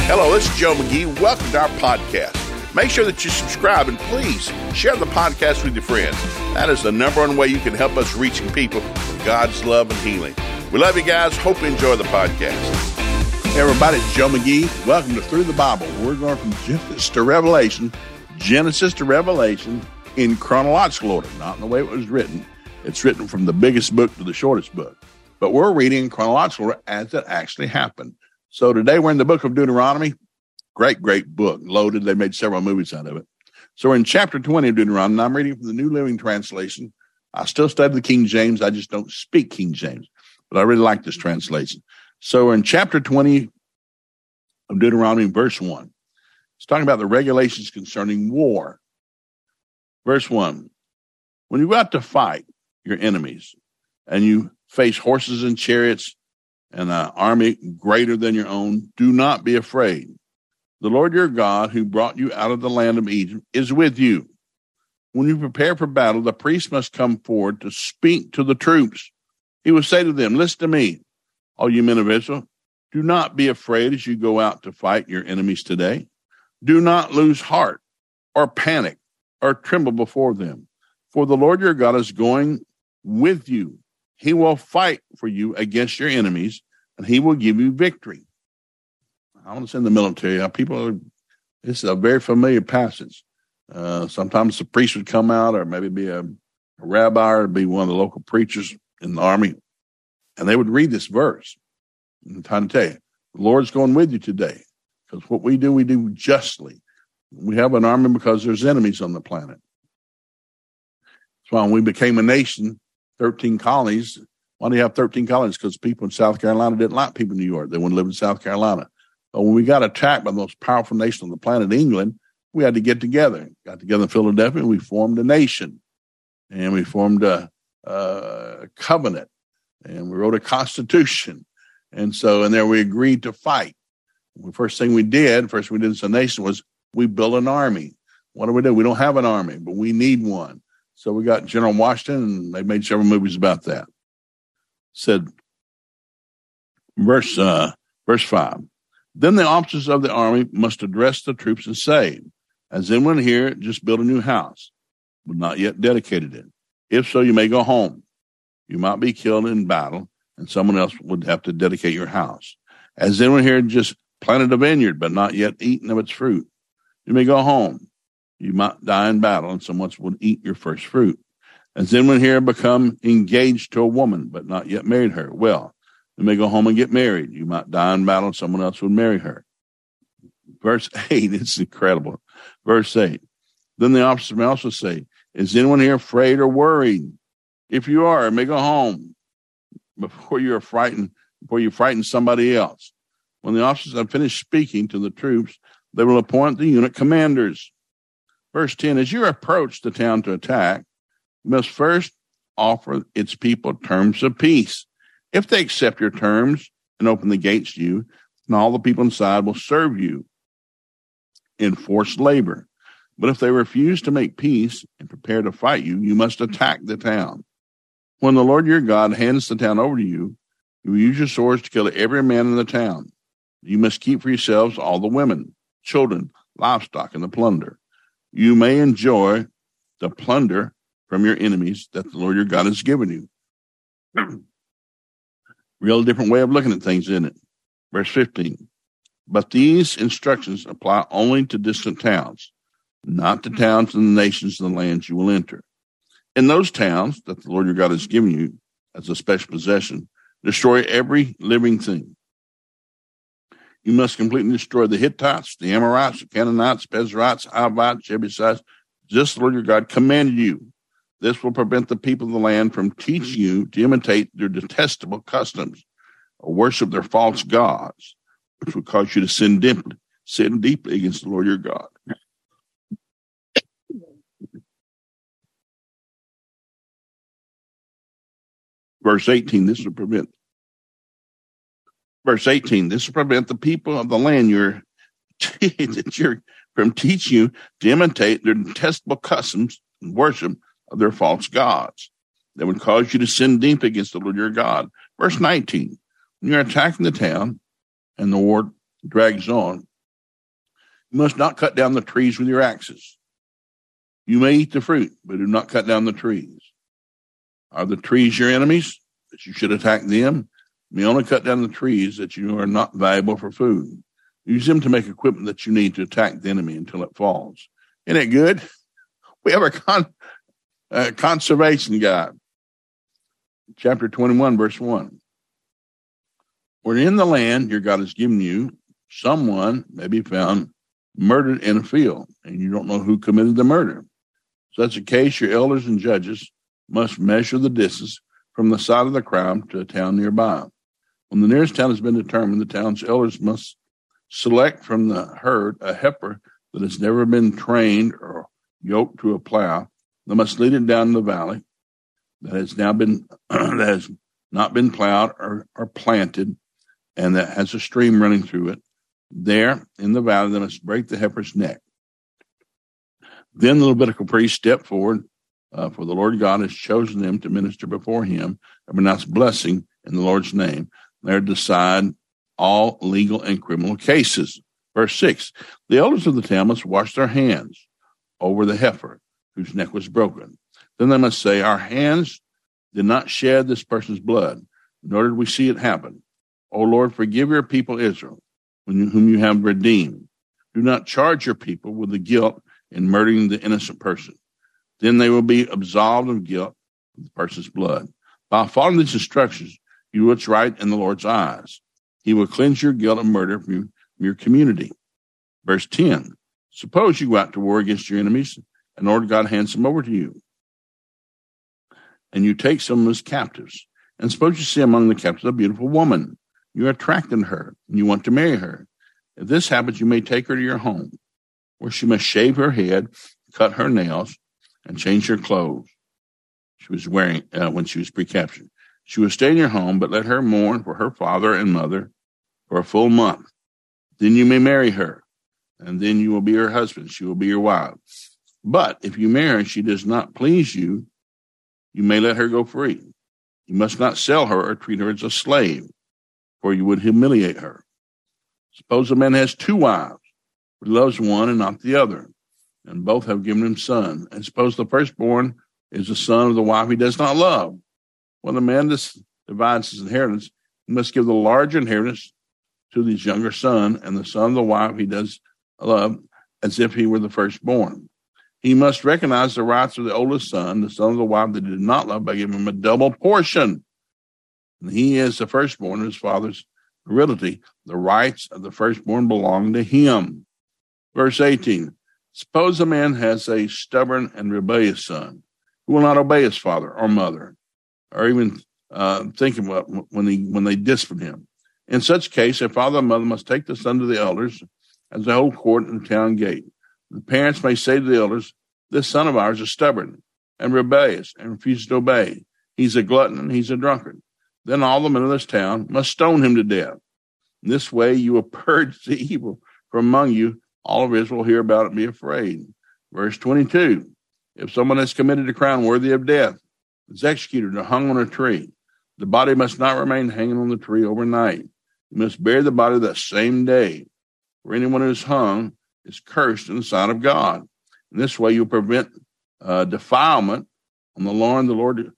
Hello, this is Joe McGee. Welcome to our podcast. Make sure that you subscribe and please share the podcast with your friends. That is the number one way you can help us reaching people with God's love and healing. We love you guys. Hope you enjoy the podcast. Hey everybody, it's Joe McGee. Welcome to Through the Bible. We're going from Genesis to Revelation in chronological order, not in the way it was written. It's written from the biggest book to the shortest book. But we're reading in chronological order as it actually happened. So today we're in the book of Deuteronomy. Great book. Loaded. They made several movies out of it. So we're in chapter 20 of Deuteronomy, and I'm reading from the New Living Translation. I still study the King James. I just don't speak King James. But I really like this translation. So we're in chapter 20 of Deuteronomy, verse 1. It's talking about the regulations concerning war. Verse 1. When you go out to fight your enemies, and you face horses and chariots and an army greater than your own, do not be afraid. The Lord your God, who brought you out of the land of Egypt, is with you. When you prepare for battle, the priest must come forward to speak to the troops. He will say to them, listen to me, all you men of Israel. Do not be afraid as you go out to fight your enemies today. Do not lose heart or panic or tremble before them. For the Lord your God is going with you. He will fight for you against your enemies, and he will give you victory. I want to say in the military, this is a very familiar passage. Sometimes the priest would come out, or maybe be a rabbi, or be one of the local preachers in the army, and they would read this verse. I'm trying to tell you, the Lord's going with you today, because what we do justly. We have an army because there's enemies on the planet. That's why when we became a nation, 13 colonies. Why do you have 13 colonies? Because people in South Carolina didn't like people in New York. They wouldn't live in South Carolina. But when we got attacked by the most powerful nation on the planet, England, we had to get together. Got together in Philadelphia, and we formed a nation. And we formed a covenant. And we wrote a constitution. And there we agreed to fight. The first thing we did as a nation was we built an army. What do? We don't have an army, but we need one. So we got General Washington, and they made several movies about that. Said, verse 5, then the officers of the army must address the troops and say, as anyone here just built a new house, but not yet dedicated it. If so, you may go home. You might be killed in battle, and someone else would have to dedicate your house. As anyone here just planted a vineyard, but not yet eaten of its fruit, you may go home. You might die in battle, and someone would eat your first fruit. As anyone here become engaged to a woman, but not yet married her, well, you may go home and get married. You might die in battle, and someone else would marry her. Verse 8, it's incredible. Verse 8, then the officer may also say, is anyone here afraid or worried? If you are, you may go home before you frighten somebody else. When the officers have finished speaking to the troops, they will appoint the unit commanders. Verse 10, as you approach the town to attack, you must first offer its people terms of peace. If they accept your terms and open the gates to you, then all the people inside will serve you in forced labor. But if they refuse to make peace and prepare to fight you, you must attack the town. When the Lord your God hands the town over to you, you will use your swords to kill every man in the town. You must keep for yourselves all the women, children, livestock, and the plunder. You may enjoy the plunder from your enemies that the Lord your God has given you. Real different way of looking at things, isn't it? Verse 15. But these instructions apply only to distant towns, not to towns and the nations and the lands you will enter. In those towns that the Lord your God has given you as a special possession, destroy every living thing. You must completely destroy the Hittites, the Amorites, the Canaanites, Perizzites, Hivites, Jebusites, just the Lord your God commanded you. This will prevent the people of the land from teaching you to imitate their detestable customs or worship their false gods, which will cause you to sin deeply against the Lord your God. Verse 18, this will prevent the people of the land from teaching you to imitate their detestable customs and worship of their false gods. That would cause you to sin deep against the Lord your God. Verse 19, when you're attacking the town and the war drags on, You must not cut down the trees with your axes. You may eat the fruit, but do not cut down the trees. Are the trees your enemies, that you should attack them? You may only cut down the trees that you are not valuable for food. Use them to make equipment that you need to attack the enemy until it falls. Isn't it good? We have a conservation guide. Chapter 21, verse 1. Where in the land your God has given you, someone may be found murdered in a field, and you don't know who committed the murder. Such a case, your elders and judges must measure the distance from the site of the crime to a town nearby. When the nearest town has been determined, the town's elders must select from the herd a heifer that has never been trained or yoked to a plow. They must lead it down the valley that has not been plowed or planted, and that has a stream running through it. There in the valley, they must break the heifer's neck. Then the Levitical priest step forward, for the Lord God has chosen them to minister before him and pronounce blessing in the Lord's name. There decide all legal and criminal cases. Verse 6, the elders of the town must wash their hands over the heifer whose neck was broken. Then they must say, our hands did not shed this person's blood, nor did we see it happen. O Lord, forgive your people Israel, whom you have redeemed. Do not charge your people with the guilt in murdering the innocent person. Then they will be absolved of guilt of the person's blood. By following these instructions, you do what's right in the Lord's eyes. He will cleanse your guilt of murder from your community. Verse 10, suppose you go out to war against your enemies, and Lord God hands them over to you, and you take some of them as captives. And suppose you see among the captives a beautiful woman. You are attracted to her, and you want to marry her. If this happens, you may take her to your home, where she must shave her head, cut her nails, and change her clothes she was wearing when she was pre-captured. She will stay in your home, but let her mourn for her father and mother for a full month. Then you may marry her, and then you will be her husband. She will be your wife. But if you marry and she does not please you, you may let her go free. You must not sell her or treat her as a slave, for you would humiliate her. Suppose a man has two wives, but he loves one and not the other, and both have given him son. And suppose the firstborn is the son of the wife he does not love. When the man divides his inheritance, he must give the larger inheritance to his younger son, and the son of the wife he does love, as if he were the firstborn. He must recognize the rights of the oldest son, the son of the wife that he did not love, by giving him a double portion. And he is the firstborn of his father's virility. The rights of the firstborn belong to him. Verse 18, suppose a man has a stubborn and rebellious son who will not obey his father or mother, or even think about when they discipline him. In such case, a father and mother must take the son to the elders as they hold court in the town gate. The parents may say to the elders, this son of ours is stubborn and rebellious and refuses to obey. He's a glutton and he's a drunkard. Then all the men of this town must stone him to death. In this way you will purge the evil from among you. All of Israel will hear about it and be afraid. Verse 22, if someone has committed a crime worthy of death, is executed or hung on a tree, the body must not remain hanging on the tree overnight. You must bury the body that same day. For anyone who is hung is cursed in the sight of God. In this way, you'll prevent defilement on the land the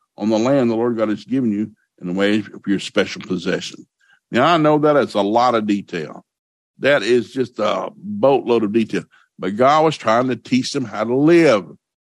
Lord God has given you in the way of your special possession. Now, I know that it's a lot of detail. That is just a boatload of detail. But God was trying to teach them how to live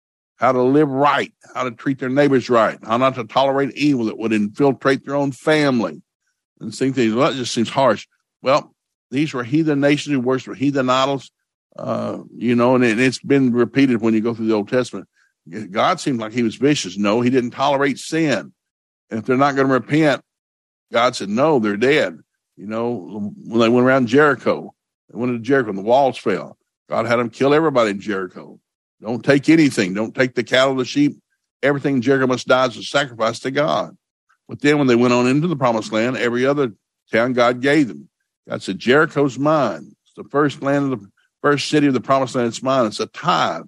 right, how to treat their neighbors right, how not to tolerate evil that would infiltrate their own family. And think things, well, that just seems harsh. Well, these were heathen nations who worshiped heathen idols, and it's been repeated when you go through the Old Testament. God seemed like he was vicious. No, he didn't tolerate sin. And if they're not going to repent, God said, no, they're dead. When they went around Jericho, they went into Jericho and the walls fell. God had them kill everybody in Jericho. Don't take anything. Don't take the cattle, the sheep. Everything in Jericho must die as a sacrifice to God. But then when they went on into the promised land, every other town God gave them. God said, Jericho's mine. It's the first city of the promised land. It's mine. It's a tithe.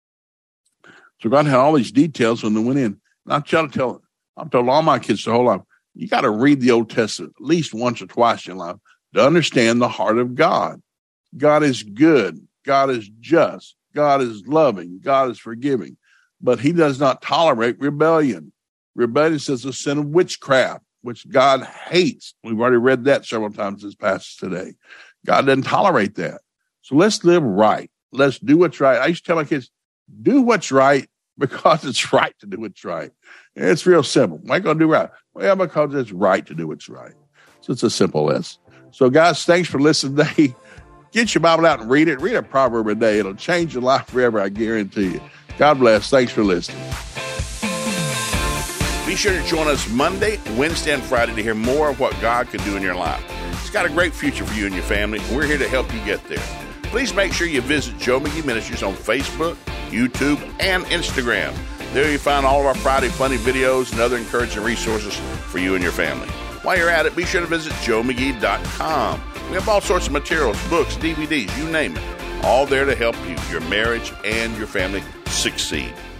So God had all these details when they went in. And I've told all my kids the whole life, you got to read the Old Testament at least once or twice in your life to understand the heart of God. God is good. God is just. God is loving. God is forgiving. But he does not tolerate rebellion. Rebellion is a sin of witchcraft, which God hates. We've already read that several times this passage today. God doesn't tolerate that. So let's live right. Let's do what's right. I used to tell my kids, do what's right because it's right to do what's right. And it's real simple. Why are you going to do right? Well, because it's right to do what's right. So it's as simple as. So guys, thanks for listening today. Get your Bible out and read it. Read a proverb a day. It'll change your life forever, I guarantee you. God bless. Thanks for listening. Be sure to join us Monday, Wednesday, and Friday to hear more of what God can do in your life. He's got a great future for you and your family, and we're here to help you get there. Please make sure you visit Joe McGee Ministries on Facebook, YouTube, and Instagram. There you find all of our Friday funny videos and other encouraging resources for you and your family. While you're at it, be sure to visit joemcgee.com. We have all sorts of materials, books, DVDs, you name it, all there to help you, your marriage, and your family succeed.